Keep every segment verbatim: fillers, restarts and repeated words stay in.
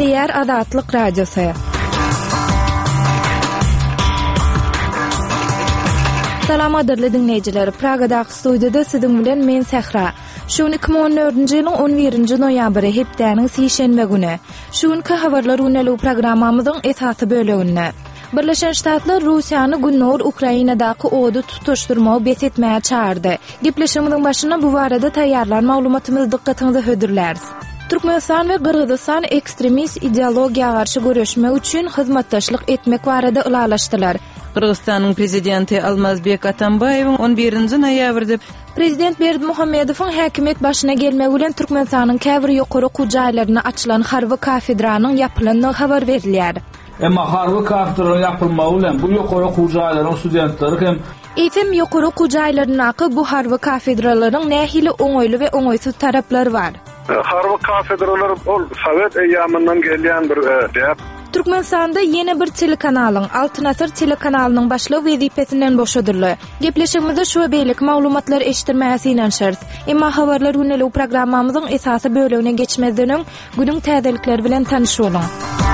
Diğer Azatlyk Radiosu. Salam adirli dinleyijiler. Pragadaky studiýada siziň bilen men Sehra. Şuň iki bin on dördünji ýylyň on birinji noýabry hepdeniň sişenme güni. Şuňky habarlar unaly programmamyzyň esasy böleginde. Birleşen Ştatlar Russiýany Günnur Ukrainadaky ody tutuşdurmagy besetmäge çağırdy. Gepleşigimiň başynda bu barada taýýarlan maglumatymyzy dikkatiňize hödürläris. Türkmenistan we Gyrgyzstan ekstremist ideologiýaga garşy görüşmek üçin hyzmatdaşlyk etmek barada ılalaşdylar. Kırgızstan'ın prezidenti Almazbek Atambayev on birinji noýabrda Prezident Berdimuhammedowyň häkimet başyna gelmegi bilen Türkmenistanyň käbir ýokary kujaýlaryna açylan harby kafedranyň ýapylanyny habar berilýär. Emma harby kafedra ýapylmagy bilen bu ýokary kujaýlaryň studentleri hem Etem ýokary kujaýlaryna bu harby kafedralaryň nähili oňoýly we oňoýsuz taraplary bar. Harby kafedralar ol Sowet eýamyndan gelýän bir däp. Türkmenistanda yeni bir telekanalyň Altyn Asr telekanalynyň başlygy wezipesinden boşadyrly. Gepleşigimizde şu beýlik maglumatlar eşitdirmäsi inen şert. Emma habarlar unaly programmamyzyň esasy bölegine geçmezden günüň täzelikleri bilen tanyşylaryň.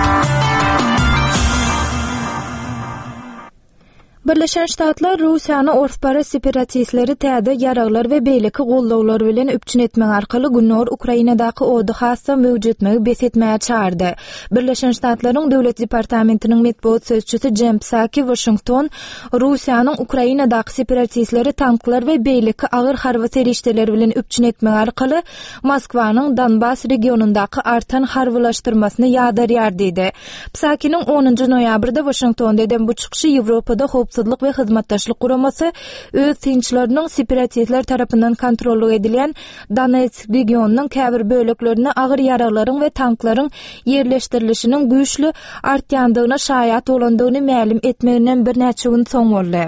Birleşen Ştatlar Russiýany orspara separatistleri täze ýaraglar we beýleki gollawlar bilen üpçün etmek arkaly Günnur Ukrainadaky ody hassa mewjudmagy besetmäge çağırdy. Birleşen Ştatlaryň döwlet departamentiniň medeniýet sözçüsi Jem Psaki Washington Russiýanyň Ukrainadaky separatistleri tanklar we beýleki agyr harby serişdeleri bilen üpçün etmek arkaly Moskwanyň Donbas regionundaky artan harbylaşdyrmasyny ýadarýar diýdi. Psakiň onunji noýabrda Washingtonda eden bu çykyşy Ýewropada howpsuzlyk we hyzmatdaşlyk guramasy öz tinçlarynyň separatistler tarapyndan kontrol edilýän Donetsk regionunyň käbir böleklerine agyr ýaralaryň we tanklaryň ýerleşdirilişiniň güýçli artýandygyna şaýat bolandygyny ma'lum etmeginden bir näçe gün soň boldy.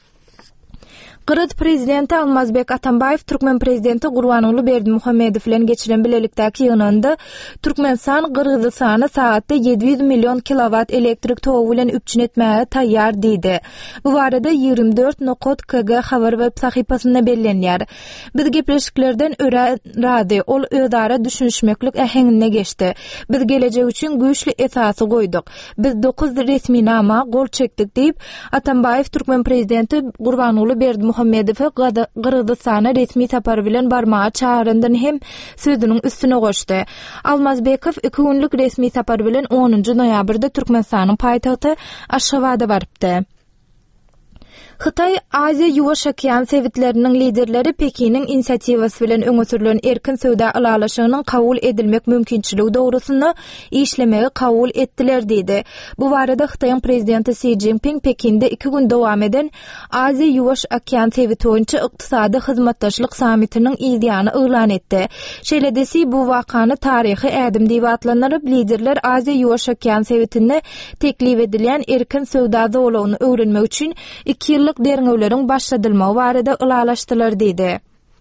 Qırğız prezidenti Almazbek Atambayev Türkmen prezidenti Gurbanuly Berdimuhammedow bilen geçiren bilelikdäki ýygynynda Türkmenistan Gyrgyzstany saatda yedi yüz milyon kilowat elektrik togy bilen üpçün etmäge taýýar diýdi. Bu barada ýygrimi dört nokta k g habar web sahypasynda bellenýär. Biz gepleşiklerden öre rady, ol özara düşünşmeklik äheňine geçdi. Biz gelecek üçin güýçli esasy goýduk. Biz dokuz resmi nama gol çekdik diýip Atambayev Türkmen prezidenti Gurbanuly Berdimuhammedow Muhammedow Gyrgyzstana resmi tapar bilen barmagy çağıryndan hem sözüniň üstüne goşdy. Almazbekow iki günlük resmi tapar bilen onunji noýabrda Türkmenistanyň paýtagty Aşgabatda barypdy. Xitay Aziýa Ýuwaş Okean sewitleriniň liderleri Pekiniň inisiativasy bilen öňe sürülen erkin söwda alalaşygynyň kabul edilmek mümkinçiligi dogrusyny işlemegi kabul etdiler diýdi. Bu barada Xitaýyň prezidenti Xi Jinping Pekinde iki gün dowam eden Aziýa Ýuwaş Okean sewiti boýunça ykdysady hyzmatdaşlyk samitiniň ýygyny öýlan etdi. Şeýledesi bu wakany taryhy ädim diýip atlanyryp liderler Aziýa Ýuwaş Okean sewitinde teklip edilýän erkin söwda dowlagyny öwrenmek üçin iki ýyllyk derňewleriň başladylmagy barada ılalaşdylar diýdi.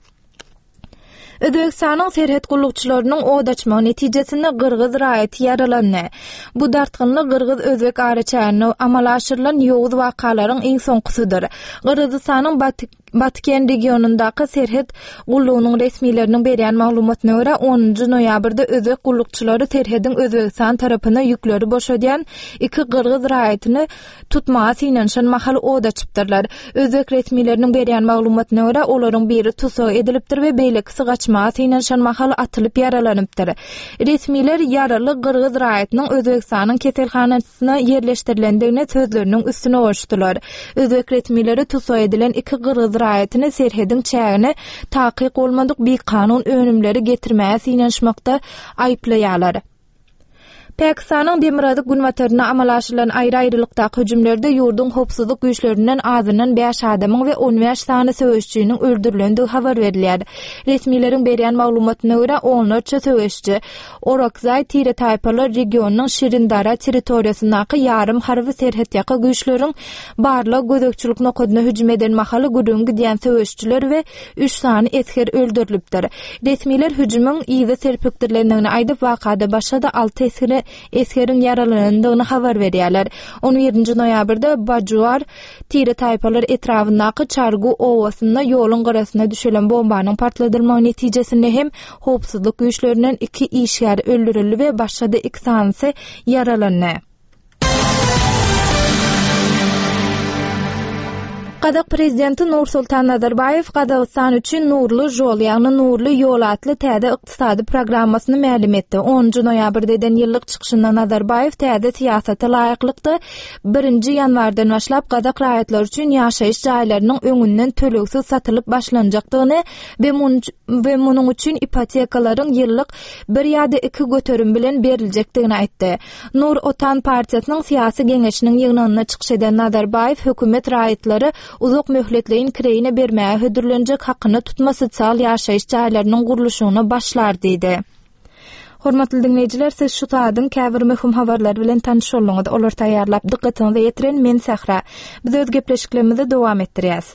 Özbekistanyň serhet gullukçylarynyň od açmagy netijesinde Gyrgyz raýaty yaralandy. Bu dartgynly Gyrgyz özbek araçaryny amala aşyrylan ýowuz wakalaryň iň soňkusydyr. Gyrgyzstanyň Batken regionundaky serhet gullugynyň resmileriniň berýän maglumatyna görä onunji noýabrda özbek gullukçylary serhedin Özbekistan tarapyna ýükleri boşadýan iki Gyrgyz raýatyny tutmagy synanşan mahal od açypdyrlar. Özbek resmileriniň berýän maglumatyna görä olaryň biri tutsak edilipdir we beýlekisi gaçmagy synanşan mahal atylyp yaralanypdyr. Resmiler yaraly Gyrgyz raýatynyň Özbekistanyň keselhanasyna ýerleşdirilendigine sözleriniň üstüne goşdylar. Özbek resmileri tutsak edilen iki Gyrgyz raýatyny serhedin çägini takyk bolmadyk bir kanun önümleri getirmäge synanşmakda aýplaýarlar. Pakistanyň Demirady günwataryna amal aşyrylan aýry-aýrylykdaky hüjümlerde ýurdun howpsuzlyk güýçlerinden azynyň beş adamyň we on beş sany söwüşçüniň öldürilendigi habar berilýär. Resmileriň berýän maglumatyna görä onlarça söwüşçü Orakzay tire taýpalar regionynyň Şirindara territoriýasyndaky ýarym harby serhet ýaky güýçleriň barlyk gödökçilik nokadyna hüjüm eden mahaly gudun gidýän söwüşçüler we üç sany esker öldürilipdir. Resmiler hüjümüň ýygy serpikdirlendigini aýdyp wakada başda alty eskeri eskerin yaralandygyny habar berýärler. on birinji noýabrda Bajuar tiri taýpalar etrafyndaky Çargu owasynda ýoluň garasyna düşelen bombanyň partladylmagy netijesinde hem howpsuzlyk güýçlerinden iki işgär öldürildi we başga da iki sanysy yaralandy. Qadak prezidenti Nursultan Nazarbayev Qazaqstan üçin nurly jol, ýagny nurly ýol atly täze ykdysady programmasyny ma'lum etdi. onuncu noýabrda eden ýyllyk çykyşynda Nazarbayev täze siýasata laýyklykdy birinji ýanwardan başlap Qazaq raýatlar üçin ýaşaýyş jaýlarynyň öňünden töleksiz satylyp başlanjakdygyny we munyň üçin ipotekalaryň ýyllyk bir ýa-da iki göterim bilen beriljakdygyny aýtdy. Nur Otan partiýasynyň siýasy geňeşiniň ýygynyna çykyş eden Nazarbayev hökümet raýatlary uzak möhletleyin kireyine bermäge hödürlenjek hakyny tutma sosial ýaşaýyş jaýlarynyň gurulşygyna başlar diýdi. Hormatly dinleýijiler, siz şu taýdan käbir möhüm habarlar bilen tanyş bolmaňyz. Olar taýýarlap dikkatinizi ýetiren men Sahra. Biz öz gepleşiklerimizi dowam etdirýäs.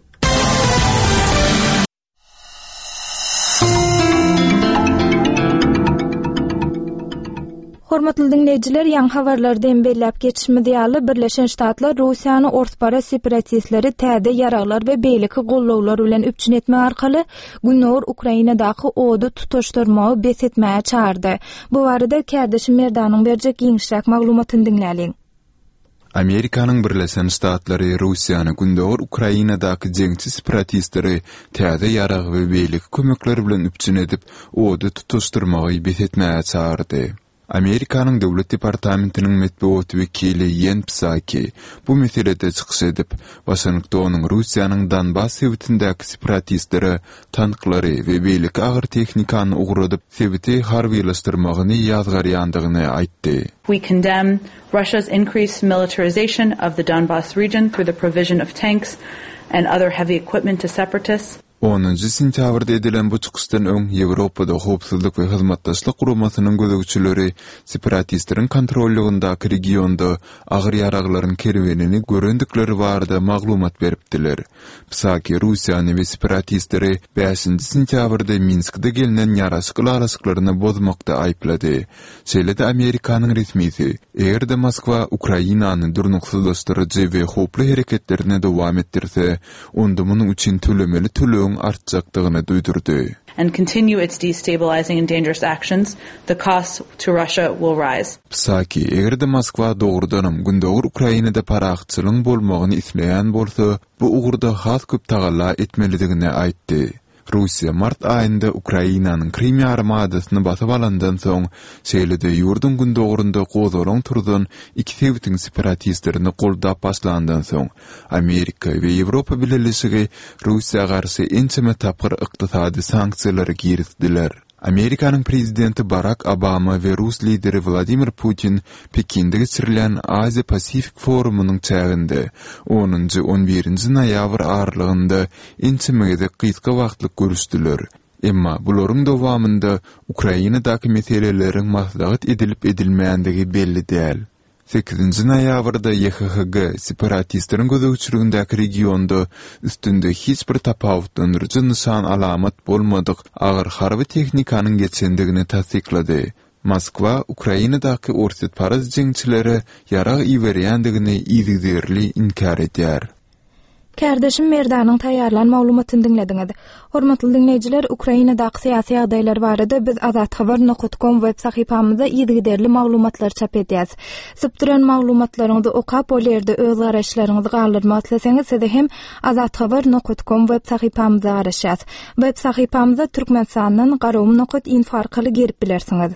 Hormatly dinleýijiler, ýa-ni habarlardan belläp geçişmedi ýaly Birleşen Ştatlar Russiýany ortbara separatistleri täze ýaraglar we beýleki gollawlar bilen üpçün etmek arkaly Günnor Ukrainadaky ody tutaşdyrmagy besetmäge çağırdy. Bu barada kärdeşim Merdanyň berjek ýeňişräk maglumatyny dinläliň. Amerikanyň Birleşen Ştatlary Russiýany Günnor Ukrainadaky jeňçi separatistleri täze ýarag we beýleki kömekleri bilen üpçün edip ody tutaşdyrmagy besetmäge çağırdy. Amerikanyň döwlet departamentiniň medeniýet wekili Yen Psaki bu meselede çykyş edip, Washingtonyň Russiýanyň Donbass sewitindäki separatistleri tanklary we beýleki agyr tehnikany ugradyp, sewiti harbylaşdyrmagyny ýazgarýandygyny aýtdy. We condemn Russia's increased militarization of the Donbass region through the provision of tanks and other heavy equipment to separatists. onuncu sentýabrda edilen bu çykyşdan öň Ýewropada howpsuzlyk we hyzmatdaşlyk guramasynyň gözegçileri separatistlerin kontrolligyndaky regionda agyr ýaraglaryň kerwenini görendikleri barada maglumat beripdiler. Psaki Russiýany we separatistleri beşinji sentýabrda Minskde gelinen ýaraşyk araşyklaryny bozmakda aýplady. Şeýle-de Amerikanyň resmisi, eger-de Moskwa Ukrainany durnuksuzlaşdyrjy we howply hereketlerini dowam etdirse, onda munyň üçin tölemeli töle artjakdygyny duýdurdy. And continue its destabilizing and dangerous actions, the cost to Russia will rise. Psaki, eger-de Moskwa dogrudanam Gündor Ukrainada paraxçylyk bolmagyny isleýän bolsa, bu ugurda has köp tagalla etmelidigini aýtdy. Russiya mart ayında Ukrainanyň Krim ýarymadasyny basyp alandan soň şeýle-de ýurdun gündogrunda gozalaň turdan iki sewitiň separatistlerini goldap başlandan soň Amerika we Ýewropa birleşigi Russiýa garşy ençeme tapyr ykdysady sanksiýalary giritdiler. Amerikanyň prezidenti Barack Obama we Rus lideri Vladimir Putin Pekinde geçirilen Aziya-Pasifik forumunyň çäginde onuncu on birinji noýabr aralygynda ençemegede gysga wagtlyk görüşdiler. Emma bularyň dowamında Ukrainadaky meseleleriň maslahat edilip edilmeýändigi belli däl. sekizinji noýabrda Y H H G separatistlerin gözegçiligindäki regionda üstünde hiç bir tapawutlandyrjy nişan alamat bolmadyk agyr harby tehnikanyň geçendigini tasdiklady. Moskwa Ukrainadaky orset paraz jeňçileri ýarag iberýändigini ýygdyrly inkar edýär. Kärdeşim Merdanyň taýýarlan maglumatyny dinlediňiz. Hormatly dinleýijiler, Ukrainadaky syýasy ýagdaýlar barada biz azat habar nokta com web sahypamyzda ýygdyrly maglumatlar çap edýäs. Süpdiren maglumatlaryňyzy okap o ýerde öz garaşlaryňyzy galdyrmak isteseňiz, siz hem azat habar nokta com web sahypamyza garaşýas. Web sahypamyzda türkmensanyň garawum nokta info arkaly girip bilersiňiz.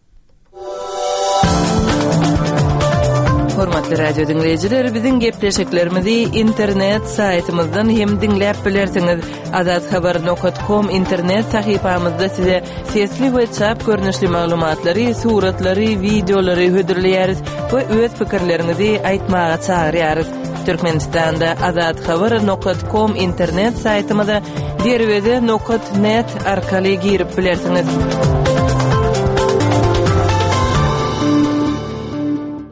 Hormatly radio dinleyijiler, biziň gepleşiklerimizi internet saýtymyzdan hem dinläp bilersiňiz. azat habar nokta com internet sahypamyzda size sesli we çap görnüşli maglumatlary, suratlary, videolary hödürleýäris we öz pikirlerinizi aýtmaga çagyrýarys. Türkmenistanda azat habar nokta com internet saýtymyza derwede nokta net arkaly girip bilersiňiz.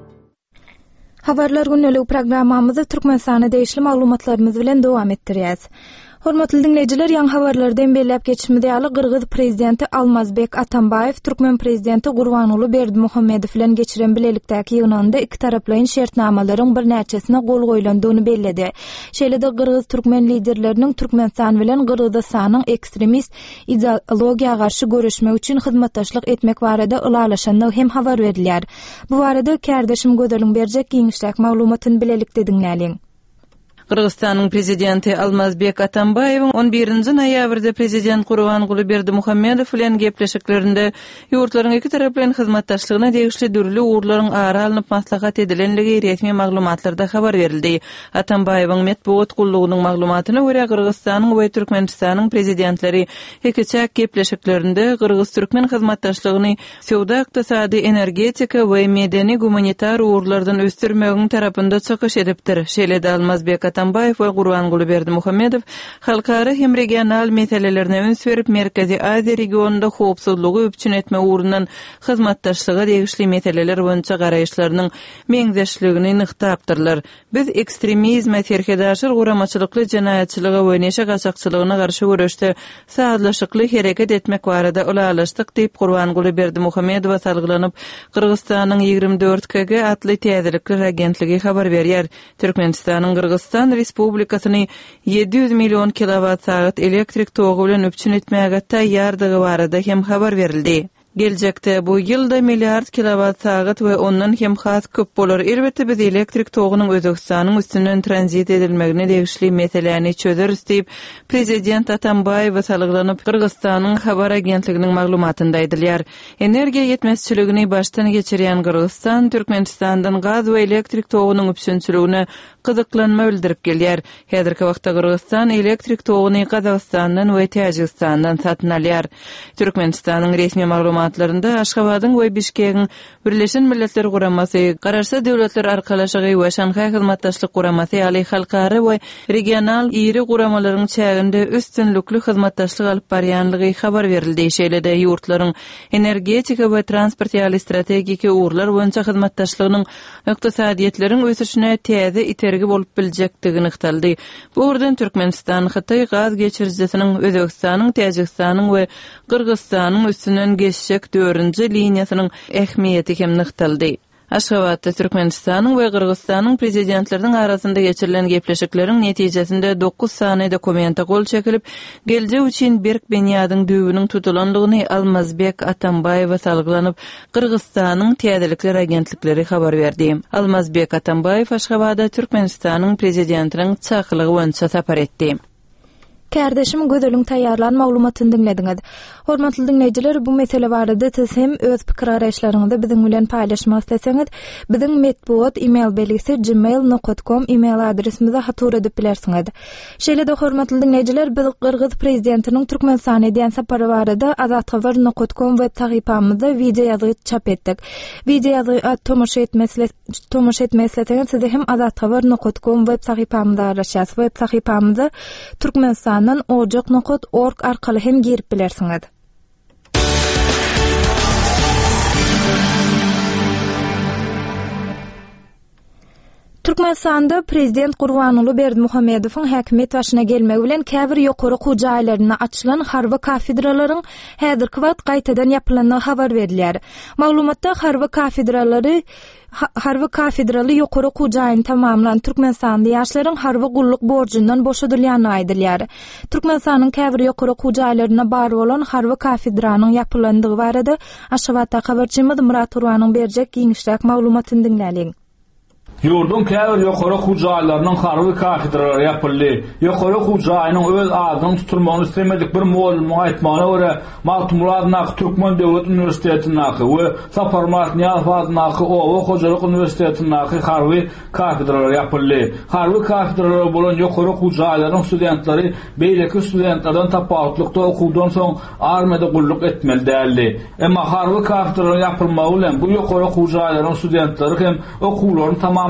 Habarlar günlük programmamyzda Türkmenistana değişli maglumatlarymyz bilen dowam etdirýäs. Hormatly dinleyijiler, ýa-ni habarlardan belläp geçmedi ýaly Gırgyz prezidenti Almazbek Atambayew Türkmen prezidenti Gurbanuly Berdimuhammedow bilen geçiren bilelikdäki ýygynynda iki taraplaryň şertnamalaryň bir näçesine gol goýulandygyny belledi. Şeýle-de Gırgyz türkmen liderleriniň Türkmenistan bilen Gırgyzstanyň ekstremist ideologiýaga garşy görüşmek üçin hyzmatdaşlyk etmek barada ulalaşandygy hem habar berilýär. Bu barada kärdeşim Gödeliň berjek giňişlik maglumatyny bilelikde dinläliň. Kırgızstanyň prezidenti Almazbek Atambayew on birinji noýabrda prezident Gurbanuly Berdimuhammedow bilen gepleşiklerinde ýurtlaryň iki taraplyň hyzmatdaşlygyna degişli dürli uğurlaryň ara alınıp maslahat edilenligi resmi maglumatlarda habar berildi. Atambayewiň medeniýet gullugynyň maglumatyna görä Kırgızstanyň we Türkmenistanyň prezidentleri ikişäk gepleşiklerinde Kırgız-Türkmen hyzmatdaşlygyny sowda, ykdysady, energetika we medeni humanitar uğurlardan östürmegiň tarapynda çykyş edipdir. Şeýle-de Almazbek Atambayew we Gurbanuly Berdimuhammedow halkara hem regional meselelerine öns berip Merkezi Aziýa regionunda howpsuzlygy öpçün etme uğrundan hyzmatdaşlyga degişli meseleler boýunça garaýyşlarynyň meňzeşligini nyktapdyrlar. Biz ekstremizme, terkedaşyr guramaçylykly jenaýatçylyga we neşe gaçakçylygyna garşy görüşde saatlaşykly hereket etmek barada ulalaşdyk diýip Gurbanuly Berdimuhammedow salgylanyp Kırgızstanyň ýygrimi dört K G atly täzelikler agentligi habar berýär. Türkmenistanyň Kırgızstan Respublikasyny yedi yüz milyon kilowat saat elektrik togy bilen öpçün etmäge taýýardygy barada hem habar berildi. Geljekde bu ýylda milliard kilowat saat we ondan hem has köp bolar. Elbetde biz elektrik togynyň Özbekistanyň üstünden tranzit edilmegine degişli meseleni çözeriz diýip prezident Atambayew salgylanyp Kırgızstanyň habar agentliginiň maglumatynda aýdylýar. Energiýa ýetmezçiligini baştan geçirýän Kırgızstan Türkmenistandan gaz we elektrik togynyň üpsünçiligine gyzyklanma bildirip gelýär. Häzirki wagtda Kırgızstan elektrik togyny Kazakstandan we Täjikistandan satyn alýar. Türkmenistanyň resmi maglumaty Matlarında Aşgabatyň we Bişkegiň Birleşen Milletler Guramasy, Garaşsa Döwletler Arkalaşygy we Şanhay hyzmatdaşlyk guramasy ýaly halkara we regional iri guramalaryň çäginde üstünlükli hyzmatdaşlyk alyp barýanlygy habar berildi. Şeýle-de ýurtlaryň energetika we transport ýaly strategik uğurlar boýunça hyzmatdaşlygynyň ykdysadyýetleriň ösüşine täze itergi bolup biljekdigini ykdaldy. Bu urdan Türkmenistan Hytaý gaz geçirjisiniň Özbekistanyň, Täjikistanyň we Kırgızstanyň üstünden geçişek dördüncü liniýasynyň ähmiýeti hem nykdaldy. Aşgabatda Türkmenistanyň we Kırgızstanyň prezidentleriniň arasynda geçirilen gepleşikleriň netijesinde dokuz sany dokumenta gol çekilip, geljek üçin berk benýadyň düýbüniň tutulanlygyny Almazbek Atambayew salgylanyp Kırgızstanyň täzelikler agentlikleri habar berdi. Almazbek Atambayew Aşgabada Türkmenistanyň prezidentiniň çakylygy boýunça sapar etdi. Kärdeşim Gödeliň taýýarlan maglumatyny dinlediňiz. Hormatly dinleyijiler, bu mesele barada siz hem öz pikir araýşlaryňyzy biziň bilen paýlaşmak isteseňiz, biziň medeniýet e-mail belgisi gmail nokta com e-mail adresimize hatur edip bilersiňiz. Şeýle-de hormatly dinleyijiler, biz Kırgyz prezidentiniň Türkmenistana edýän sapary barada azathabar nokta com web sahypamyzda video ýazy çap etdik. Video ýazy tomoşa etmesle tomoşa etmesleňiz size hem azathabar nokta com web sahypamyzda araşýas. Web sahypamyzda Türkmenistan ojak nokta org arkaly hem girip bilersiňiz. Türkmenistanda prezident Gurbanuly Berdimuhammedowyň häkimet başyna gelmegi bilen käbir ýokary hujaýlaryna açylan harby kafedralaryň häzirki wagt gaýtadan ýapylandygy habar berilýär. Maglumatda harby kafedralary harby kafedraly ýokary hujaýyny tamamlanan Türkmenistanda ýaşlaryň harby gulluk borjundan boşadylýany aýdylýar. Türkmenistanyň käbir ýokary hujaýlaryna bary bolan harby kafedranyň ýapylandygy barada Aşgabatda habarçymyz Murat Urwanyň berjek giňişlik maglumatyny dinläliň. Yurdun käbir ýokary hujaýlarynyň harby kafedralary ýapyldy. Ýokary hujaýynyň öz adyny tuturmagyny istemedik bir mowlum aýtmagyna görä Mahmud Nak Türkmen Döwlet Uniwersitetiniň we Saparmat Niýazbatyň owa hojalyk uniwersitetiniň harby kafedralary ýapyldy. Harby kafedralary bolan ýokary hujaýlaryň studentleri beýleki studentlerden tapawutlykda okuwdan soň armada gulluk etmeli däldi. Emma harby kafedralary ýapylmagy bilen bu ýokary hujaýlaryň studentleri hem okuwlaryny tamam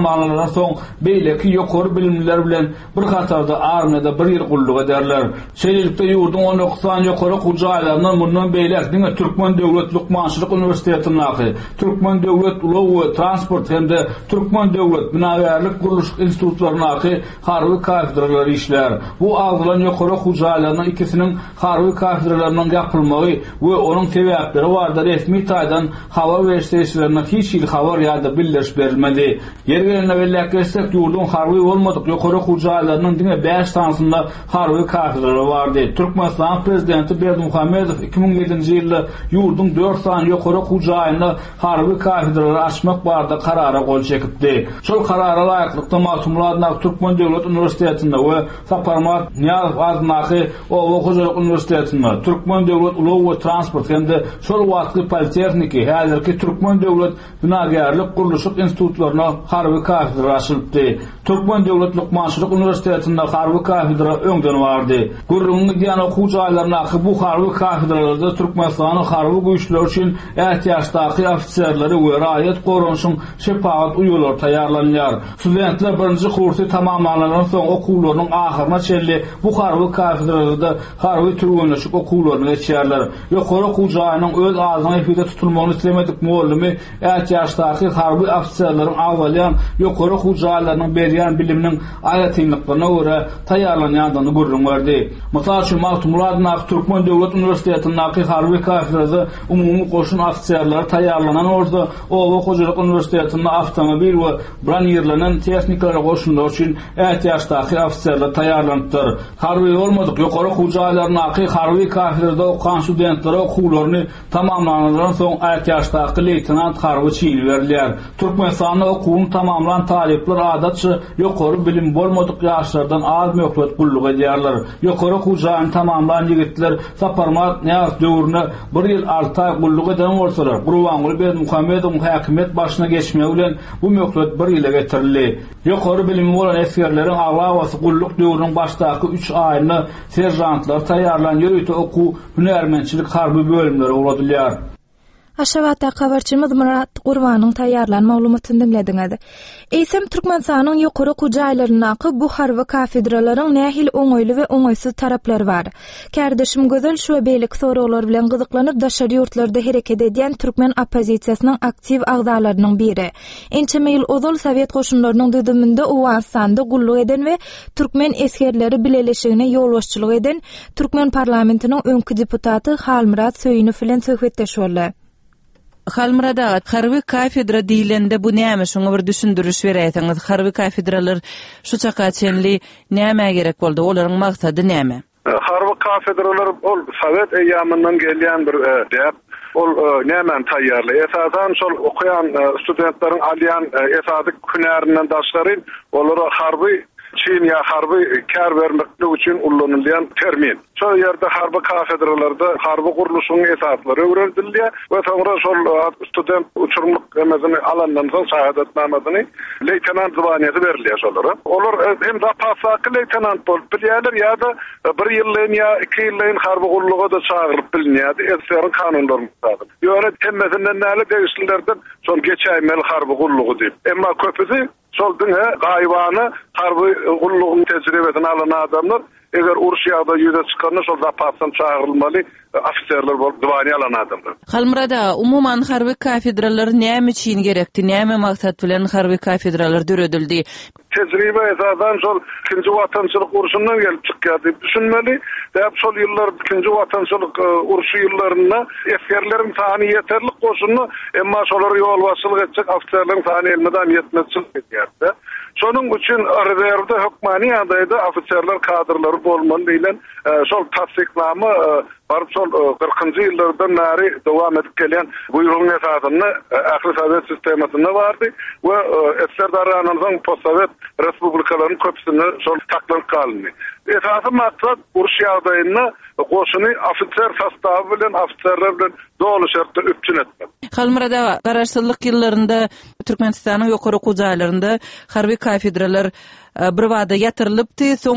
tamamlanan soň beýleki ýokary bilimler bilen bir hatarda armyada bir ýyl gulluk ederler. Şeýlelikde ýurdun on doksan ýokary gujaýlaryndan mundan beýlek diňe Türkmen Döwlet Lukmançylyk Uniwersitetiňi, Türkmen Döwlet Ulow Transport hemde Türkmen Döwlet Binawerlik Guruluş institutlaryny harby kafedralary işler. Bu agdylan ýokary gujaýlaryndan ikisiniň harby kafedralarynyň ýapylmagy we onuň sebäpleri barda resmi taýdan habar berişlerine hiç il habar ýa-da bildiriş berilmedi. Ýerlerine belläklersek ýurdun harby bolmadyk ýokary gujaýlarynyň diňe beş tansynda harby kafedralary bardy. Türkmenistan prezidenti Berdimuhammedow iki bin yedinji ýylda ýurdun dört san ýokary gujaýyna harby kafedralary açmak barada karara gol çekipdi. Şol karara laýyklykda Masumladyň Türkmen Döwlet Uniwersitetiňde we Saparmat Niýazow adnaky Owa Hojalyk Uniwersitetiňde, Türkmen Döwlet Ulow Transport hemde şol wagtky Politexniki, häzirki Türkmen Döwlet Binawerlik Guruluş institutlaryna harby kafedra açylypdy. Türkmen Döwlet Lukmançylyk Uniwersitetiňde harby kafedra öňden bardy. Gurulmagy diýen okuwçylaryna bu harby kafedralarda Türkmenistanyň harby güýçleri üçin ähtiýaçdaky ofitserleri we raýat goranşyň şepaat uýulary taýýarlanýar. Studentler birinji kursy tamamlanandan soň okuwlarynyň ahyryna çelli bu harby kafedralarda harby türgünleşik okuwlaryny geçýärler. Ýokary gujaýynyň öz azyny efide tutulmagyny islemedik muallimi ähtiýaçdaky harby ofitserleriň awalyan ýokary gujaýlarynyň berýän biliminiň aýatynlyklaryna görä taýýarlanýandygyny görüň berdi. Mysal üçin Maltumladyň Türkmen Döwlet Uniwersitetiňiň harby kafedrasy umumy goşun ofitserleri taýýarlanan orda Owa Hojalyk Uniwersitetiňiň awtomobil we branyerlenen tehnikalary goşunlar üçin ähtiýaçdaky ofitserler taýýarlandyr. Harby bolmadyk ýokary gujaýlaryň harby kafedrada okuwan studentlere okuwlaryny tamamlanandan soň ähtiýaçdaky leytenant harby çyny berilýär. Türkmenistanda okuwuny tamamlanan talipler adatça ýokary bilim bolmadyk ýaşlardan az möhlet gulluk edýärler. Ýokary gujaýyny tamamlanan ýigitler Saparmat Niýazow döwrüne bir ýyl altı ay gulluk eden bolsalar, Gurbanguly Berdimuhammedow häkimet başyna geçmegi bilen bu möhlet bir ýyla getirildi. Ýokary bilimi bolan eskerleriň aglawaty gulluk döwrüniň başdaky üç aýyny serjantlar taýýarlan ýöreýte okuw hünärmençilik harby bölümleri uladylýar. Aşawatda habarçymyz Murat Gurbanyň taýýarlan maglumatyny dinlediňiz. Eýsem Türkmenistanyň ýokary gujaýlarynyňky bu harby kafedralaryň nähil oňoýly we oňoýsuz taraplary bar. Kärdeşim gözel şu beýlik soraglar bilen gyzyklanyp daşary ýurtlarda hereket edýän türkmen opozisiýasynyň aktiv agdalarynyň biri. Ençemeýil ozal Sowet goşunlarynyň düdüminde Owastanda gulluk eden we türkmen eskerleri bileleşigine ýol başçylyk eden türkmen parlamentiniň öňkü deputaty Halmurat Söýünow bilen söhbetleşýärler. Halmurada harby kafedra diýilende bu näme şoňa bir düşündürüş berýäňiz? Harby kafedralar şu çaka çenli näme gerek boldy? Olaryň maksady näme? Harby kafedralar ol Sowet eýamyndan gelýän bir dep ol nämen taýýarly. Esasan şol okuyan studentleriň alýan esadyk hünärinden daşlaryn olary harby Çin ya harby kar vermeklik üçin ullanylýan termin. Şol ýerde harby kafedralarda harby guruluşynyň esaslary öwrenilýär we soňra şol student uçurumlyk emezini alandan soň şahadatnamasyny leytenant zywanyasy berilýär şolara. Olar hem de pasaky leytenant bolup bilýärler ýa-da bir ýyllyn ýa iki ýyllyn harby guruluga da çağıryp bilinýär. Esserin kanunlaryny taýyp. Ýöne hemmesinden näle degişlerden şol geçäýmeli harby gurulugy diýip. Emma köpüsi şol diňe gaýbany harby gurulugyň tejribesini alan adamlar eger uruş ýa-da ýüze çykanda şol zapasdan çağırylmaly ofitserler bolup dywany alan adamlar. Halmurada umuman harby kafedralar näme üçin gerekdi? Näme maksat bilen harby kafedralar döredildi? Tecrübe esasen şol ikinji watançylyk uruşundan gelip çykýar diýip düşünmeli. Däp şol ýyllar ikinji watançylyk uruşy ýyllaryna eskerleriň sany ýeterlik goşuny, emma şolary ýol başçylyk etjek ofitserleriň sany elmeden ýetmezçilik edýärdi. Şonuň üçin rezerwde hökmani ýagdaýda ofitserler kadrlary bolmaly diýilen şol tasdiknama barıp şol kırkıncı ýyllardan näri dowam edip gelýän buýrugyň esasyny ähli Sowet sistemasyna bardy we eskerdaranyň soň postsovet respublikalaryň köpüsini şol taklanyp kaldy. Esasy maksat uruş ýagdaýyna goşuny ofitser sastawy bilen ofitserler bilen dolu şertde üpçün etmek. Halmurada garaşsyzlyk ýyllarynda Türkmenistanyň ýokary gujaýlarynda harby kafedralar bir wada ýatyrylypdy, soň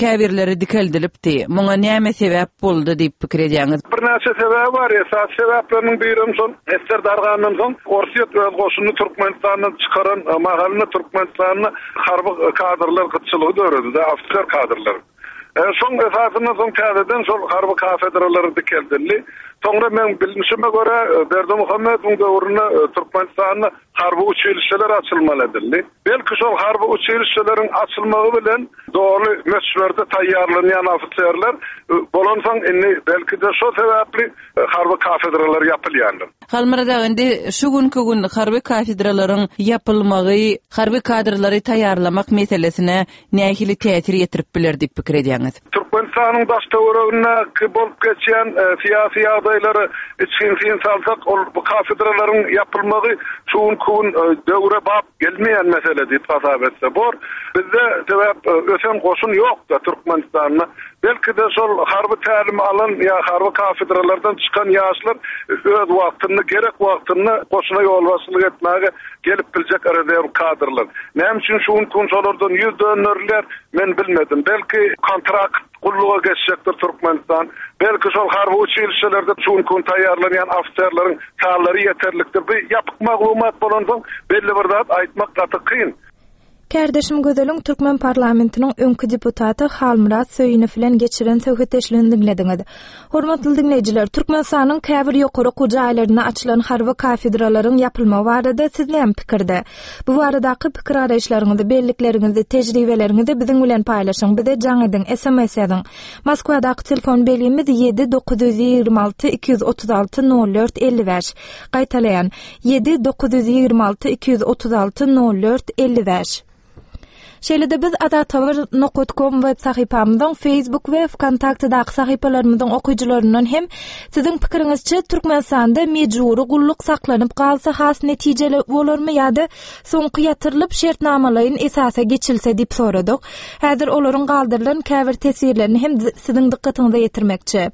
käbirleri dikeldilipdi. Muňa näme sebäp boldy diýip pikir edýäňiz? Bir näçe sebäp bar. Esas sebäpleriniň biriň son eser dargandan soň Orsiýet öz goşuny Türkmenistanyň çykaran mahallyny Türkmenistanyny harby kadrlar gytçylygy döredi, ofisier kadrlar. Son esasından son kädeden sol harby kafedralary dikeldildi. Soňra men bilmişime göre Berdi Muhammedov döwründe Türkmenistanyň harby uçylşylar açylmalydy. Belki şol harby uçylşylaryň açylmagy bilen dogry meşgulerde taýýarlanýan ofisiýerler bolansaň indi belki de şo sebäpli harby kafedralar ýapylýandyr. Halmyrda indi şu günkü gün harby kafedralaryň ýapylmagy, harby kadrlary taýýarlamak meselesine nähili täsir ýetirip biler diýip pikir edýäňiz. Türkmenistanyň daş döwründe bolup geçýän siýasy ýagdaýlary için salsak bu kafedralaryň ýapylmagy şu gün döwre bap gelmeýän mesele diýip hasap etse bor. Bizde sebäp ösen goşun ýok da Türkmenistanyň. Belki de şol harby tälim alan ýa harby kafedralardan çykan ýaşlar öz wagtyny, gerek wagtyny goşuna ýolbaşçylyk etmäge gelip biljek arada kadrlar. Näme üçin şu gün şolardan ýüz dönürler men bilmedim. Belki kontrakt gulluğa geçecektir Türkmenistan. Belki şol harby uçylşylerde şu gün taýýarlanýan ofisiýerleriň sallary ýeterlikdir. Bu ýapyk maglumat bolansoň belli bir zat aýtmak gaty kyn. Kardeşim Gözel'in Türkmen parlamentinin önkü deputatı Halmurat Söyünü bilen geçiren söhbetleşlerini dinlediňiz. Hormatly dinleýijiler, Türkmenistanyň käbir ýokary gujaýlaryna açylan harby kafedralaryň ýapylma barada siz näme pikirde? Bu baradaky pikir araýşlaryňyzy, bellikleriňizi, tejribeleriňizi biziň bilen paýlaşyň. Bize jaň ediň, S M S ediň. Moskwadaky telefon belimiz yedi dokuz yüz ýygrima alty iki yüz otuz alty nol dört elli beş. Gaýtalaýan yedi dokuz yüz ýygrima alty iki yüz otuz alty nol dört elli beş. Şeýlede biz adatawr nokta com web sahypamyzdan Facebook we Kontaktdaky sahypalarymyzdan okuyjylaryndan hem siziň pikiriňizçe Türkmenistanda mejburi gulluk saklanyp galsa has netijeli bolarmy ýa-da soňky ýatyrylyp şertnamalaryň esasa geçilse diýip soradyk. Häzir olaryň galdyrylan käbir tesirlerini hem siziň dikkatiňize ýetirmekçi.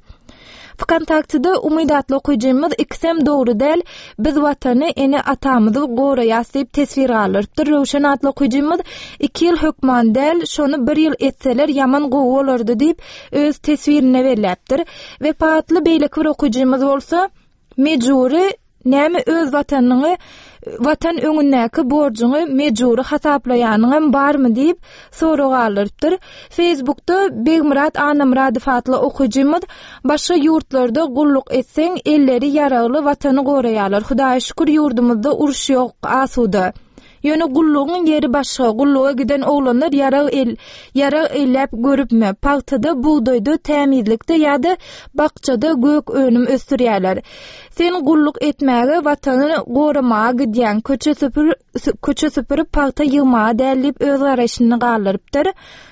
Kontaktda umydatly okuyjymyz iksem dogry däl, biz watany eni atamyzy goraýas diýip tesir alypdyr. Röwşen atly okuyjymyz iki ýyl hökman däl, şonu bir ýyl etseler ýaman gowy bolardy diýip öz tesirine berilipdir. We patly beýleki bir okuyjymyz bolsa, mejburi näme öz watanyny watan öňündäki borjuny mejburi hasaplaýanyň barmy diýip sorag alypdyr. Facebookda Begmurat Anamradow atly okuyjymyz başga ýurtlarda gulluk etseň elleri ýaragly watany goraýarlar. Hudaýa şükür ýurdumyzda uruş ýok, asuda. Ýöne gullugyň ýeri başga, gulluga giden oglanlar ýarag el, ýarag ellep görüpme, pagtyda, buğdoýda, tämizlikde ýa-da bakçada gök önüm ösdürýärler. Sen gulluk etmäge, watany goramaga gidýän, köçe süpür, köçe süpürip pagta ýygmaga dällip öz garaşyny galyrypdyr.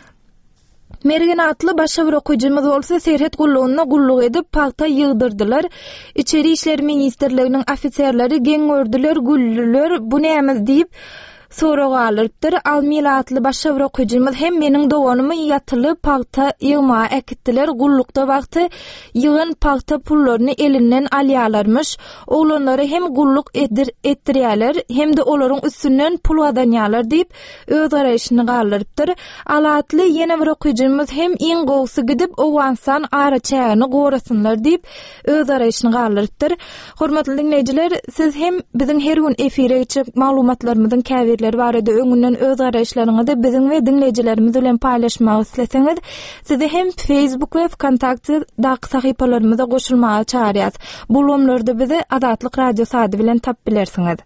Mergen atly başga bir okuyjymyz bolsa serhet gullugyna gulluk edip pagta ýygdyrdylar. İçeri işler ministrliginiň ofisiýerleri geň gördüler, güldüler. Bu näme diýip sorag alypdyr. Almila atly başga bir okuyjymyz hem meniň doganymy ýatylyp pagta ýygmaga äkitdiler. Gullukda wagty ýygan pagta pullaryny elinden alýarlarmyş. Oglanlary hem gulluk edir etdirýärler, hem de olaryň üstünden pul wadanýarlar diýip öz garaşyny galypdyr. Alatly ýene bir okuyjymyz hem iň gowsy gidip owansan ara çägini gorasynlar diýip öz garaşyny galypdyr. Hormatly dinleýijiler, siz hem biziň her gün efire geçip maglumatlarymyzyň käbirleri barada öňünden öz garaşlaryňyzy biziň we dinleýijilerimiz bilen paýlaşmagy isleseňiz, sizi hem Facebook we Kontaktdaky sahypalarymyza goşulmagy çağırýas. Bu lomlarda bizi Azatlyk radio sady bilen tap bilersiňiz.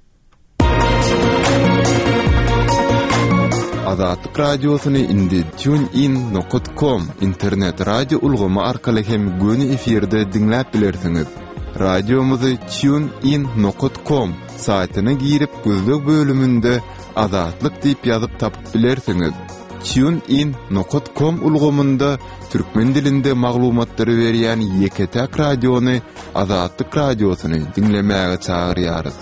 Azatlyk radiosyny indi tunein nokta com internet radio ulgamy arkaly hem göni efirde dinläp bilersiňiz. Radiomuzy tunein nokta com saýtyna girip gözlük bölümünde Azatlyk diýip ýazyp tapyp bilersiňiz. tunein nokta com ulgamynda türkmen dilinde maglumatlary berýän Ýeketäk radiony Azatlyk radiosyny dinlemäge çagyrýarys.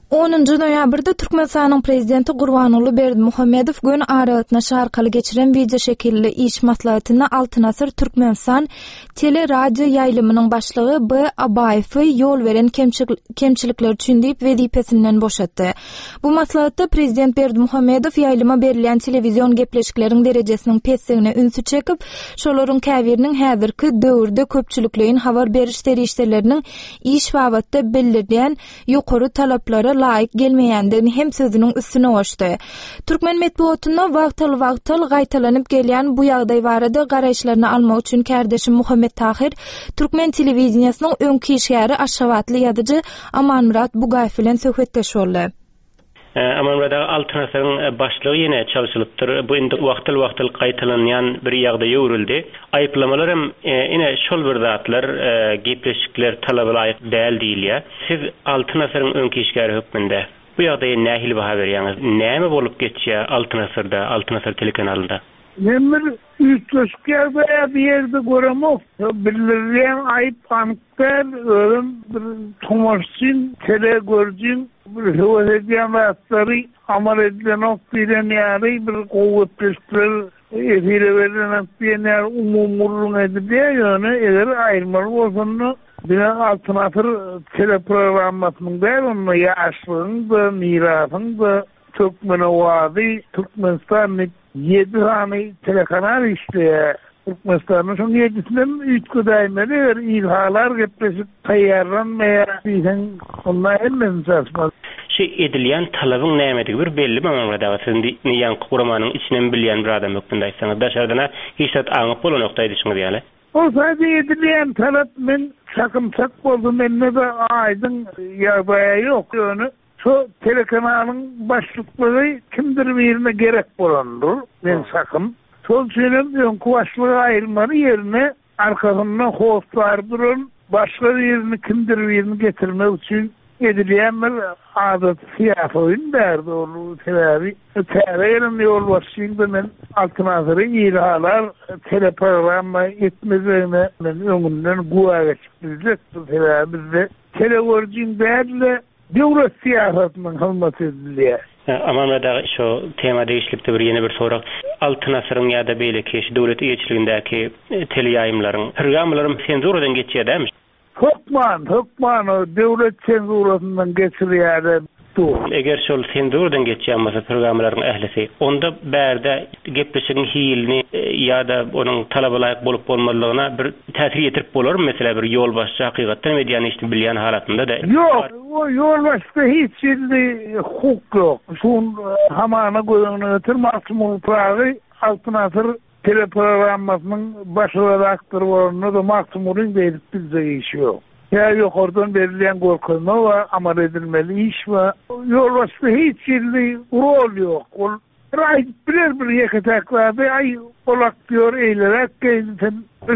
onuncu noýabrda Türkmenistanyň prezidenti Gurbanuly Berdimuhammedow gün aragyna şarkaly geçiren video şekilli iş maslahatyna Altynasır Türkmenistan tele radio ýaýlymynyň başlygy B. Abaýew ýol beren kemçilikler üçin diýip wezipesinden boşatdy. Bu maslahatda prezident Berdimuhammedow ýaýlyma berilen telewizion gepleşikleriň derejesiniň pesdigine ünsü çekip, şolaryň käbiriniň häzirki döwürde köpçüliklerin habar beriş derişleriniň iş babatda bildirýän ýokary talaplara laýyk gelmeýändigi hem sözüniň üstüne goşdy. Türkmen medeniýetine wagtal-wagtal gaýtalanyp gelýän bu ýagdaý barada garaýşlaryny almak üçin kardeşim Muhammed Tahir Türkmen telewizionynyň öňki işgäri Aşgabatly ýadyjy Amanmurat Bugaýew bilen söhbetleşýärler. Amanmurat Altynasyryň başlygy ýene çalışylypdyr. Bu indi wagtal-wagtal gaýtalanýan bir ýagdaý ýöwrildi. Aýplamalar hem ine şol bir zatlar gepleşikler talaba laýyk däl diýilýär. Siz Altynasyryň öňki işgäri hökmünde bu ýagdaýa nähili baha berýäňiz? Näme bolup geçýär Altynasyrda, Altynasır telekanalynda? Nemir üstüskerde bir yerde göremok. Bildirilýän aýyp anyklar ölüm bir tomoşçyn, telegörjün, bir hewedýän wagtlary amal edilen okdylan ýary bir gowatlyşdyr, efire verilen ýene umumurluň edilýär ýöne eger aýrmaly bolsa bir Altynasır teleprogrammasynyň bärini ýaşlygyň, mirasyň, Türkmen owady, Türkmenistan yedi hany telekanal işleýär. Türkmenistan'ın son yedisinden üç güdäýmeli ilhalar gepleşip taýýarlanmaýar diýen onlar elmen saçmaz. Şey edilýän talabyň nämetigi bir belli mamlakatda sizni ýan guramanyň içinden bilýän bir adam ýokdun daýsaňyz daşardyna hiç zat aňyp bolan noktaýdy şuňy diýeli. O sadece edilýän talap men sakymsak boldum, menne de aýdyň ýabaýy ýok ýöne. Şu telekanalyň başlyklary kimdir birine gerek bolandyr. Men sakym. Şol üçin öňkü başlygy aýrmary ýerine arkasyndan howslar durun, başga ýerine kimdir birine getirmek üçin edilýän bir adat siýasaty berdi olu sebäbi. Täreýän ýol başçylygy men Altynasyry ýylalar teleprogramma etmezine men öňünden guwa geçip sebäbi telegörjin bädle döwlet siýasatynyň hylmaty edilýär. Amanmada şu tema değişiklikde bir yeni bir sorak. Altynasyryň ýa-da beýleki döwlet ýeçiligindäki teleýaýymlaryň programmalaryň senzuradan geçýärmi? Hukman, hukman döwlet senzuradan geçýär. Eger şol senzuradan geçýän bolsa programmalaryň ählisi, onda bärde gepleşigiň hilini ýa-da onuň talaba laýyk bolup bolmalygyna bir täsir ýetirip bolarmy? Mesela bir ýol başçy hakykatdan mediýany işini bilýän halatynda da. Ýok, o ýol başçy hiç ýerde huk ýok. Şun hamana göýüňe ötürmäkçi bolýar. Altynasyr teleprogrammasynyň baş redaktory bolany da Maksumuryň berip bizde iş ýok. Ya ýokardan berilýän gorkama we amal edilmeli iş we ýol başçy hiç ýerde rol ýok. Ol raýat biler bir ýeketäklerde ay olak diýor eýlerek geýsen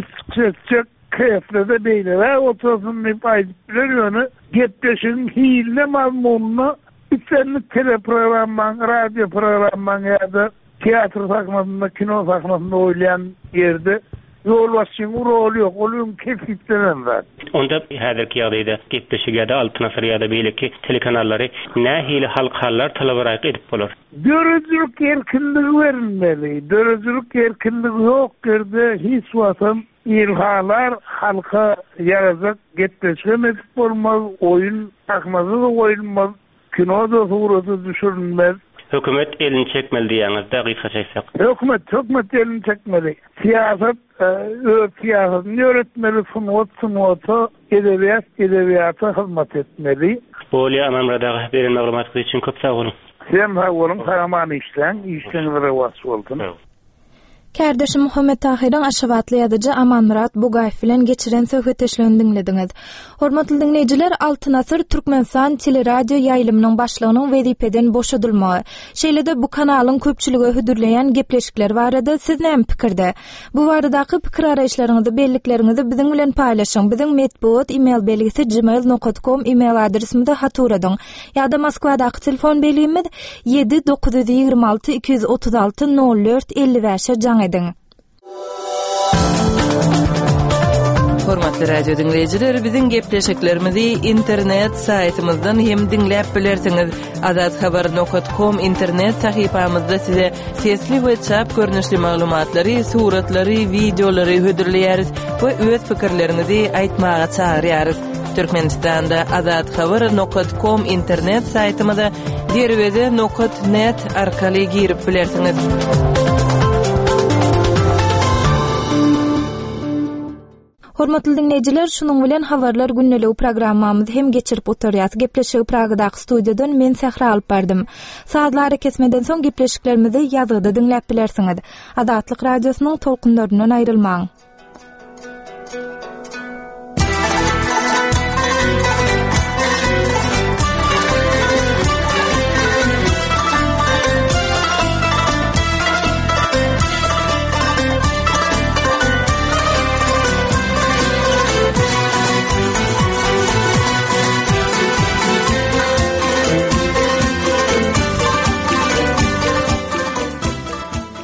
üstçek keflede beýler otursun aýdyp biler ýöne gepleşiň hille mazmununa içerli teleprogramman, radio programman ýa-da teatr sakmasynda, kino sakmasynda oýlayan ýerde ýol başçynyň roli ýok, olum kefitlen bar. Onda häzirki ýagdaýda gepleşigede Altynasy ýa-da beýleki telekanallary nähili halkallar talabaraýk edip bolar. Dörözlük erkinligi verilmeli. Dörözlük erkinligi ýok gerde hiç wagtym ilhalar halka ýarazak gepleşmek bolmaz, oýun takmazy da oýulmaz, kino da surata düşürülmez. Hökümet elini çekmeli diýäňiz dagyka çeksek. Hökümet, hökümet elini çekmeli. Siýasat, öýt siýasatyny öğretmeli, sunwat, sunwata, edebiýat, edebiýata hyzmat etmeli. Bolýa Amanmurada beren maglumaty üçin köp sag bolun. Sen sag bolun, haraman işleň, işleňlere wasy boldun. Kardeşim Muhammed Tahir'in Aşgabatly ýadyjy Amanmurat Bugaýew bilen geçiren söhbetleşlerini dinlediňiz. Hormatly dinleýijiler, Altynasyr Türkmenistan teleradio ýaýlymynyň başlygynyň wezipeden boşadylmagy. Şeýlede bu kanalyň köpçüligi hüdürleýän gepleşikler barada siz näme pikirde? Bu baradaky pikir araýşlaryňyzy, belliklerinizi biziň bilen paýlaşyň. Biziň medeniýet e-mail belgisi gmail nokta com e-mail adresimizde haturadyň. Ýa-da Moskwadaky telefon belgimiz yedi dokuz yüz ýygrima alty iki yüz otuz alty nol dört elli beş jaň edin. Hormatly radio dinleyijiler, biziň gepleşiklerimizi internet saytymyzdan hem dinläp bilersiňiz. azat habar nokta com internet sahypamyzda size sesli we çap görnüşli maglumatlary, suratlary, videolary hödürleýäris we öz pikirlerinizi aýtmaga çagyrýarys. Türkmenistanda azat habar nokta com internet saytymyza derwede nokta net arkaly girip bilersiňiz. Hormatly dinleyijiler, şunuň bilen habarlar günneligi programmamyzy hem geçirip oturýar. Gepleşigi Pragadaky studiýadan men Sehra alyp berdym. Saatlary kesmeden soň gepleşiklerimizi ýazgyda dinläp bilersiňiz. Azatlyk radiosynyň tolkunlaryndan aýrylmaň.